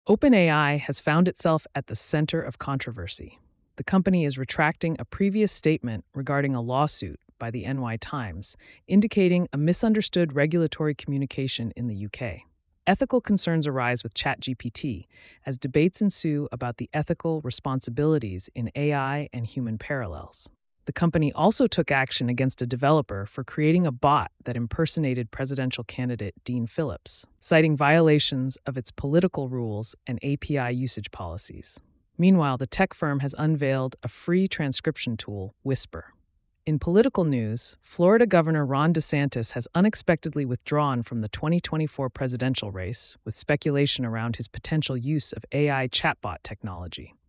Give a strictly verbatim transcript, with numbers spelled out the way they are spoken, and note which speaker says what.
Speaker 1: OpenAI has found itself at the center of controversy. The company is retracting a previous statement regarding a lawsuit by the N Y Times, indicating a misunderstood regulatory communication in the U K. Ethical concerns arise with ChatGPT as debates ensue about the ethical responsibilities in A I and human parallels. The company also took action against a developer for creating a bot that impersonated presidential candidate Dean Phillips, citing violations of its political rules and A P I usage policies. Meanwhile, the tech firm has unveiled a free transcription tool, Whisper. In political news, Florida Governor Ron DeSantis has unexpectedly withdrawn from the twenty twenty-four presidential race, with speculation around his potential use of A I chatbot technology.